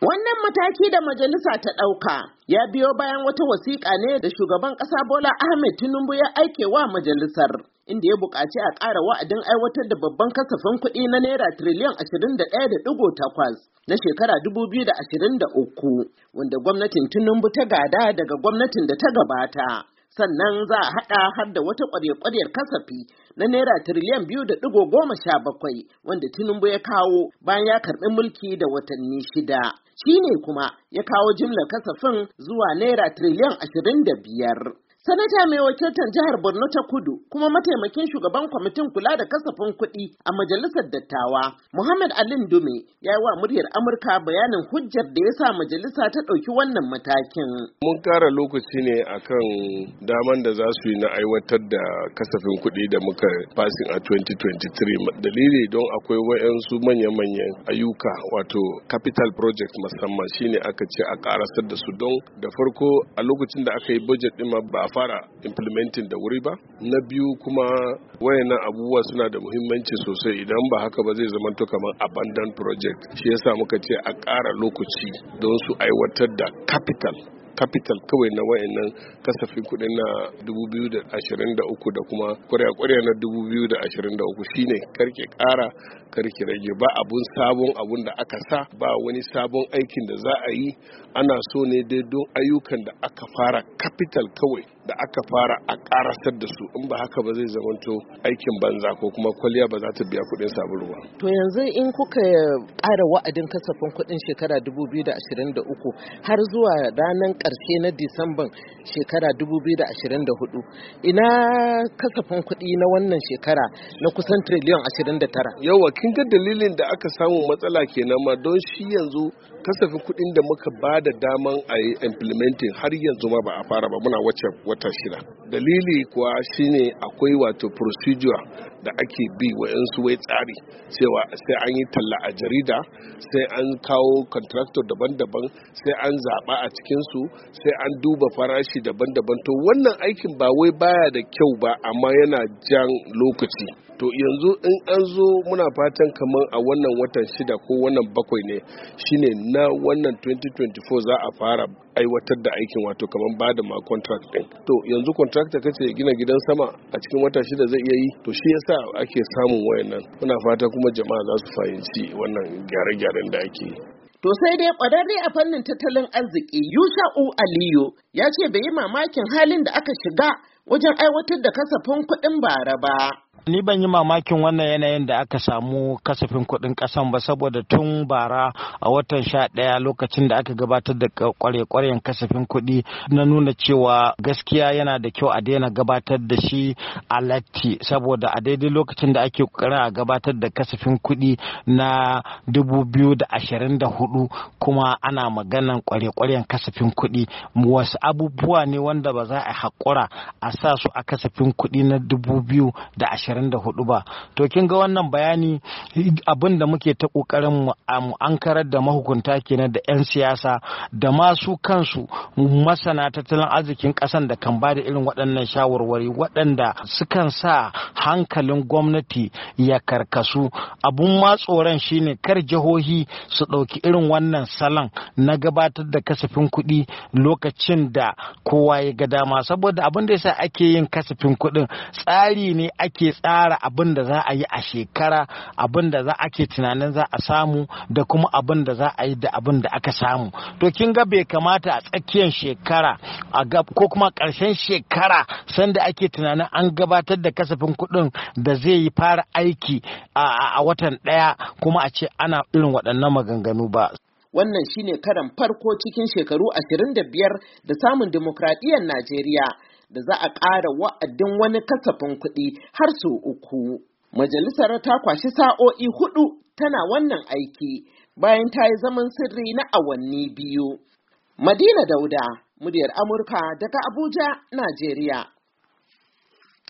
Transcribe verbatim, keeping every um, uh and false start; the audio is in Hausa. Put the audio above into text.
Wannan mataki da majalisa ta ɗauka ya biyo bayan wata wasiƙa ne da shugaban ƙasa Bola Ahmed Tinubu ya aike wa majalisar, inda ya buƙaci a ƙara wa'adin aiwatar da babban kasafin kuɗi na naira tiriliyan ashirin da ɗaya da ɗigo takwas na shekara dubu biyu da ashirin da uku, wanda gwamnatin Tinubu ta gada daga gwamnatin da ta gabata. Sannan za a haɗa har da wata ƙwarya-ƙwaryar kasafi na naira tiriliyan biyu da ɗigo goma sha bakwai wanda Tinubu ya kawo bayan ya karɓi mulki da watanni shida. Shi ne kuma ya kawo jimlar kasafin zuwa naira tiriliyan ashirin da biyar. Sanata mai wakiltar jihar Borno ta Kudu kuma mataimakin shugaban kwamitin kula da kasafin kuɗi a majalisar dattawa, Muhammad Ali Dume, ya yi wa muryar Amurka bayanin hujjar da ya sa majalisa ta ɗauki wannan matakin. Mun ƙara lokaci ne akan daman da za su yi na aiwatar da kasafin kuɗi da muka fasin a twenty twenty-three. Dalili don akwai wayansu manya-manyan ayyuka wato capital project musamman shine aka ce a ƙarasar da su don da farko a lokacin da aka yi budget ɗin ma ba fara implementing da wuri ba. Na biyu kuma wayannan abubuwa suna da muhimmanci sosai, idan ba haka ba zai zama to kamar abandon project. Shi yasa muka ce a ƙara lokaci don su aiwatar da capital capital kawai na wayannan kasafin kuɗin na dubu biyu da ashirin da uku da kuma kwarya-kwarya na dubu biyu da ashirin da uku shine karke ƙara karke rage, ba abun sabon abun da aka sa, ba wani sabon aikin da za a yi. Ana so ne dai don ayyukan da aka fara capital kawai da aka fara a ƙarasar da su, in ba haka ba zai zamanto aikin banza ko kuma kwalliya ba za ta biya kuɗin sabulu ba. To yanzu in kuka ƙara wa'adin kasafin kuɗin shekara dubu biyu da ashirin da uku har zuwa ranar ƙarshe na Disamban shekara dubu biyu da ashirin da hudu, ina kasafin kuɗi na wannan shekara na kusan triliyan ashirin da tara. Yawa, kin ga dalilin da aka samu matsala kenan ma, don shi yanzu kasafin kuɗin da muka ba da daman a yi implementing har yanzu ma ba a fara ba, muna wacce wata shida. Dalili kuwa shine akwai wato procedure da ake bi wa yansu wai tsari cewa sai an yi talla a jarida, sai an kawo contractor daban-daban, sai an zaɓa a cikinsu, sai an duba farashi daban-daban. To wannan aikin ba wai baya da kyau ba, amma yana jan lokaci. To yanzu in an zo muna fatan kamar a wannan watan shida ko wannan bakwai ne shine na wannan twenty twenty-four za a fara aiwatar da aikin, wato kamar ba da ma contract din. To yanzu contractor kace gina gidan sama a cikin wata shida zai iya yi, to shi yasa ake samun wayannan. Muna fata kuma jama'a za su fahimci wannan gyare-gyaren da ake yi. To sai dai ƙwararre a fannin tattalin arziki Yusha'u Aliyu ya ce bai yi mamakin halin da aka shiga wajen aiwatar da kasafin kuɗin bara ba. Ni ban yi mamakin wannan yanayin da aka samu kasafin kuɗin ƙasan ba, saboda tun bara a watan sha ɗaya lokacin da aka gabatar da ƙwarya-ƙwaryen kasafin kuɗi na nuna cewa gaskiya yana da kyau a daina gabatar da shi a latti, saboda a daidai lokacin da ake ƙoƙarin a gabatar da kasafin kuɗi na dubu biyu da ashirin da hudu kuma ana maganan ƙwarya-ƙwaryen kasafin kuɗi, wasu abubuwa ne wanda ba za a haƙura a sa su a kasafin kuɗi na dubu biyu da ashirin da hudu ba. To kin ga wannan bayani abin da muke ta kokarin mu ankarar da mahukunta kenan da yan siyasa da masu kansu masana tattalin arzikin kasan da kan bada irin waɗannan shawarwari waɗanda sukan sa hankalin gwamnati ya karkasu. Abun ma tsoron shine kar jihohi su ɗauki irin wannan salon na gabatar da kasafin kuɗi lokacin da kowa ya ga dama, saboda abin da yasa ake yin kasafin kuɗin tsari ne ake tsara abin da za a yi a shekara, abin da za ake tunanin za a samu da kuma abin da za a yi da abin da aka samu. To kin ga bai kamata a tsakiyar shekara a gab ko kuma ƙarshen shekara sanda ake tunanin an gabatar da kasafin kuɗin da zai yi fara aiki a watan ɗaya kuma a ce ana irin waɗannan maganganu ba. Wannan shine karan farko cikin shekaru ashirin da biyar da samun demokradiyyar Najeriya da za a ƙara wa'adin wani kasafin kuɗi har sau uku. Majalisar ta kwashi sa'o'i hudu tana wannan aiki bayan ta yi zaman sirri na awanni biyu. Madina Dauda, muryar Amurka daga Abuja, Najeriya.